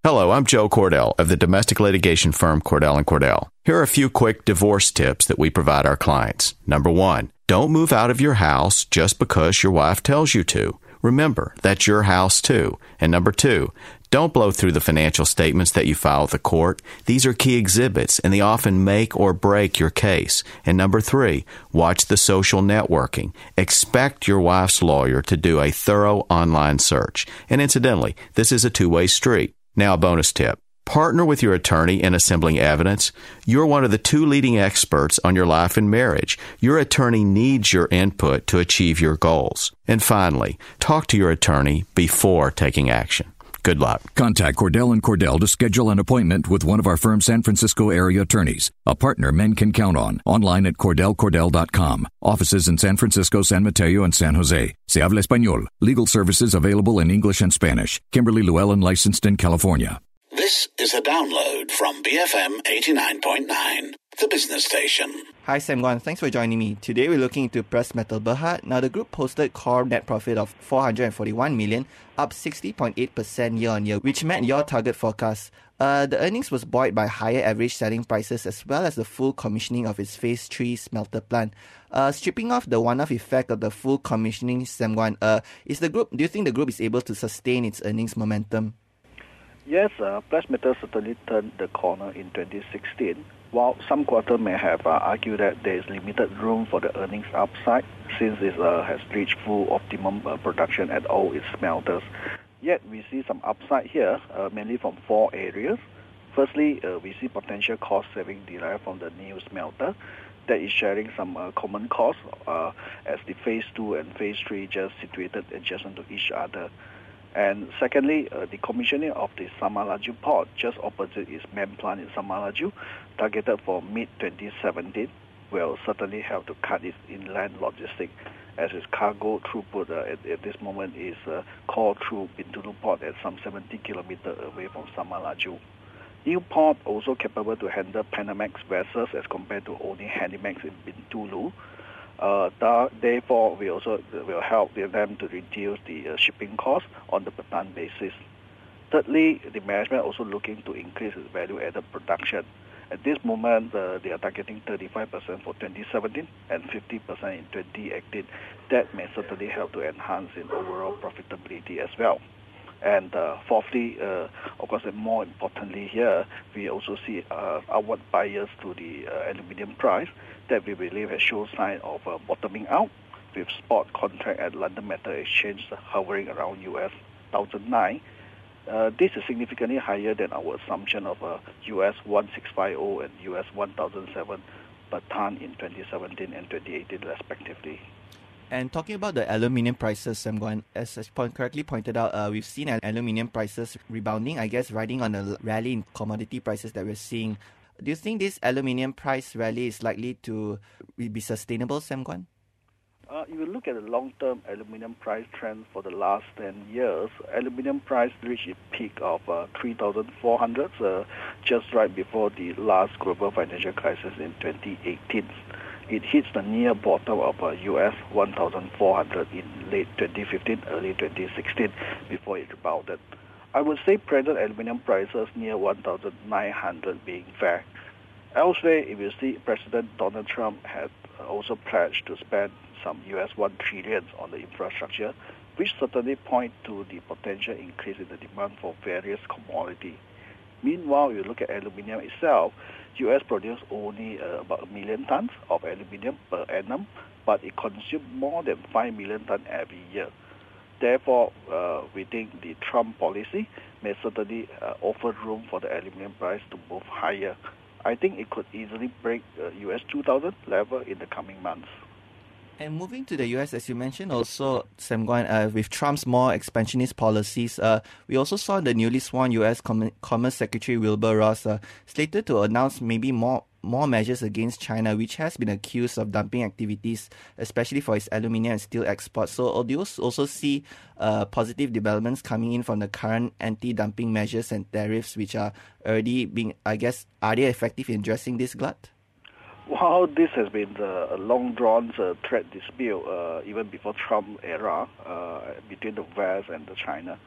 Hello, I'm Joe Cordell of the domestic litigation firm Cordell & Cordell. Here are a few quick divorce tips that we provide our clients. Number 1, don't move out of your house just because your wife tells you to. Remember, that's your house too. And number 2, don't blow through the financial statements that you file with the court. These are key exhibits, and they often make or break your case. And number 3, watch the social networking. Expect your wife's lawyer to do a thorough online search. And incidentally, this is a two-way street. Now, a bonus tip. Partner with your attorney in assembling evidence. You're one of the 2 leading experts on your life and marriage. Your attorney needs your input to achieve your goals. And finally, talk to your attorney before taking action. Good luck. Contact Cordell & Cordell to schedule an appointment with one of our firm's San Francisco area attorneys, a partner men can count on. Online at CordellCordell.com. Offices in San Francisco, San Mateo, and San Jose. Se habla español. Legal services available in English and Spanish. Kimberly Llewellyn, licensed in California. This is a download from BFM 89.9, the business station. Hi, Sam Guan. Thanks for joining me. Today we're looking into Press Metal Berhad. Now, the group posted core net profit of 441 million, up 60.8% year-on-year, which met your target forecast. The earnings was buoyed by higher average selling prices as well as the full commissioning of its Phase 3 smelter plant. Stripping off the one-off effect of the full commissioning, Sam Guan, do you think the group is able to sustain its earnings momentum? Yes, Press Metal certainly turned the corner in 2016. While some quarter may have argued that there is limited room for the earnings upside since it has reached full optimum production at all its smelters. Yet we see some upside here, mainly from 4 areas. Firstly, we see potential cost saving derived from the new smelter that is sharing some common costs as the Phase 2 and Phase 3 just situated adjacent to each other. And secondly, the commissioning of the Samalaju port just opposite its main plant in Samalaju, targeted for mid-2017, will certainly help to cut its inland logistics as its cargo throughput at this moment is called through Bintulu port at some 70 kilometers away from Samalaju. New port also capable to handle Panamax vessels as compared to only Handymax in Bintulu. Therefore, we also will help them to reduce the shipping costs on the per ton basis. Thirdly, the management also looking to increase its value-added production. At this moment, they are targeting 35% for 2017 and 50% in 2018. That may certainly help to enhance in overall profitability as well. And fourthly, of course, and more importantly here, we also see upward bias to the aluminium price that we believe has shown signs of bottoming out, with spot contract at London Metal Exchange hovering around US 1,009. This is significantly higher than our assumption of US 1,650 and US 1,007 per ton in 2017 and 2018 respectively. And talking about the aluminium prices, Sam Guan, as correctly pointed out, we've seen aluminium prices rebounding, I guess, riding on the rally in commodity prices that we're seeing. Do you think this aluminium price rally is likely to be sustainable, Sam Guan? If you look at the long-term aluminium price trend for the last 10 years, aluminium price reached a peak of 3,400 just right before the last global financial crisis in 2018. It hits the near bottom of US 1,400 in late 2015, early 2016, before it rebounded. I would say present aluminium prices near 1,900 being fair. Elsewhere, if you see President Donald Trump had also pledged to spend some US 1 trillion on the infrastructure, which certainly point to the potential increase in the demand for various commodities. Meanwhile, you look at aluminium itself, U.S. produces only about 1 million tons of aluminium per annum, but it consumes more than 5 million tons every year. Therefore, we think the Trump policy may certainly offer room for the aluminium price to move higher. I think it could easily break the US 2,000 level in the coming months. And moving to the US, as you mentioned also, Sam Guan, with Trump's more expansionist policies, we also saw the newly sworn US Commerce Secretary Wilbur Ross slated to announce maybe more measures against China, which has been accused of dumping activities, especially for its aluminium and steel exports. So do you also see positive developments coming in from the current anti-dumping measures and tariffs, which are already being, I guess, are they effective in addressing this glut? While this has been a long-drawn trade dispute even before Trump era between the West and China,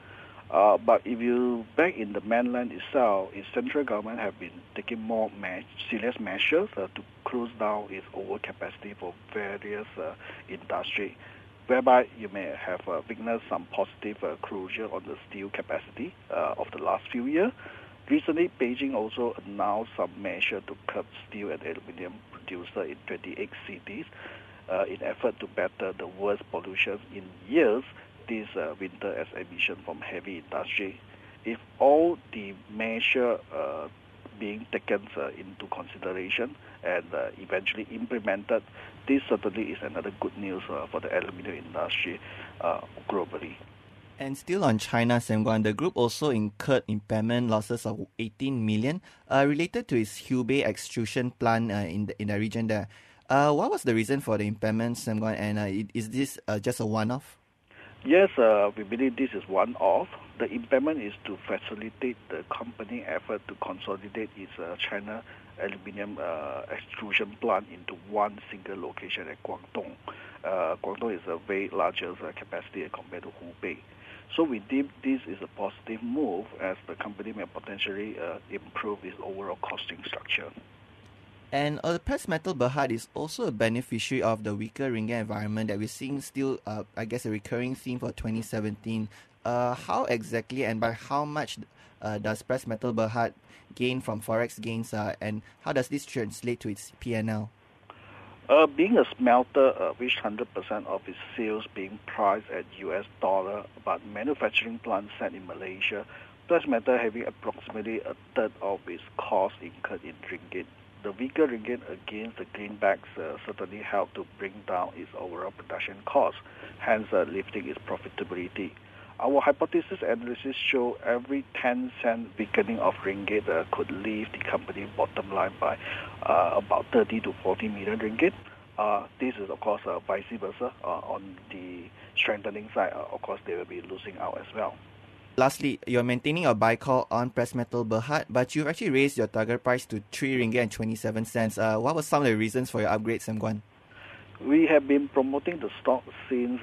But if you back in the mainland itself, its central government have been taking more serious measures to close down its overcapacity for various industry, whereby you may have witnessed some positive closure on the steel capacity of the last few years. Recently, Beijing also announced some measure to curb steel and aluminum producer in 28 cities in effort to battle the worst pollution in years this winter as emission from heavy industry. If all the measure being taken into consideration and eventually implemented, this certainly is another good news for the aluminum industry globally. And still on China, Sam Guan, the group also incurred impairment losses of 18 million related to its Hubei extrusion plant in the region there. What was the reason for the impairment, Sam Guan, and is this just a one-off? Yes, we believe this is one-off. The impairment is to facilitate the company effort to consolidate its China aluminum extrusion plant into one single location at Guangdong. Guangdong is a very larger capacity compared to Hubei. So we deem this is a positive move as the company may potentially improve its overall costing structure. And the precious metal Berhad is also a beneficiary of the weaker ringgit environment that we're seeing still, a recurring theme for 2017. How exactly and by how much does precious metal Berhad gain from forex gains, and how does this translate to its P&L? Being a smelter, which 100% of its sales being priced at US dollar, but manufacturing plant set in Malaysia, precious metal having approximately a third of its cost incurred in ringgit. The weaker ringgit against the greenbacks certainly helped to bring down its overall production cost, hence lifting its profitability. Our hypothesis analysis show every 10 cent weakening of ringgit could leave the company bottom line by about 30 to 40 million ringgit. This is, of course, vice versa. On the strengthening side, of course, they will be losing out as well. Lastly, you're maintaining a buy call on precious metal Berhad, but you've actually raised your target price to 3 ringgit and 27 cents. What were some of the reasons for your upgrade, Sam Guan? We have been promoting the stock since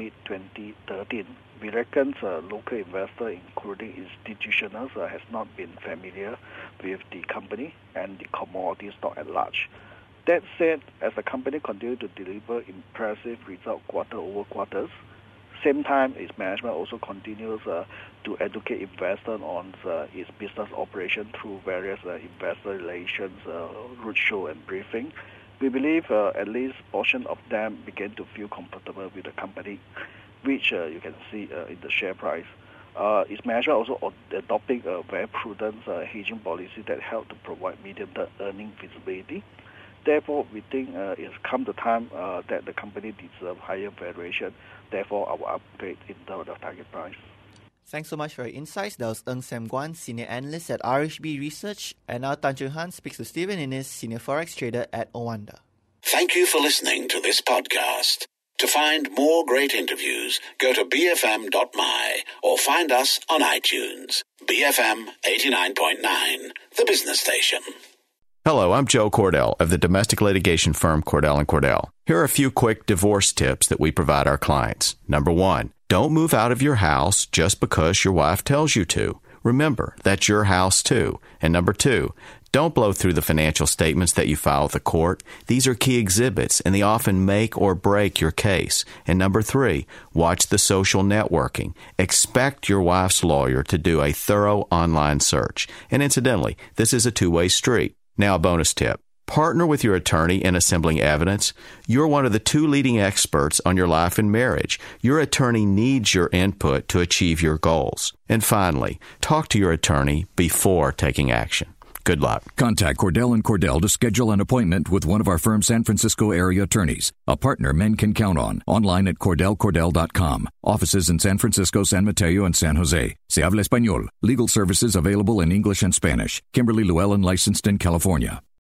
mid-2013. We reckon local investors, including institutionals, has not been familiar with the company and the commodity stock at large. That said, as the company continues to deliver impressive results quarter over quarters, same time, its management also continues to educate investors on its business operation through various investor relations, roadshow and briefing. We believe at least a portion of them begin to feel comfortable with the company, which you can see in the share price. Its management also adopting a very prudent hedging policy that help to provide medium-term earning visibility. Therefore, we think it's come the time that the company deserves higher valuation. Therefore, our upgrade in terms of target price. Thanks so much for your insights. That was Ng Sam Guan, Senior Analyst at RHB Research. And now Tan Chung Han speaks to Stephen Innes, Senior Forex Trader at Owanda. Thank you for listening to this podcast. To find more great interviews, go to bfm.my or find us on iTunes. BFM 89.9, the business station. Hello, I'm Joe Cordell of the domestic litigation firm Cordell & Cordell. Here are a few quick divorce tips that we provide our clients. Number 1, don't move out of your house just because your wife tells you to. Remember, that's your house too. And number 2, don't blow through the financial statements that you file with the court. These are key exhibits, and they often make or break your case. And number 3, watch the social networking. Expect your wife's lawyer to do a thorough online search. And incidentally, this is a two-way street. Now, a bonus tip. Partner with your attorney in assembling evidence. You're one of the 2 leading experts on your life and marriage. Your attorney needs your input to achieve your goals. And finally, talk to your attorney before taking action. Good luck. Contact Cordell & Cordell to schedule an appointment with one of our firm's San Francisco area attorneys, a partner men can count on. Online at CordellCordell.com. Offices in San Francisco, San Mateo, and San Jose. Se habla español. Legal services available in English and Spanish. Kimberly Llewellyn, licensed in California.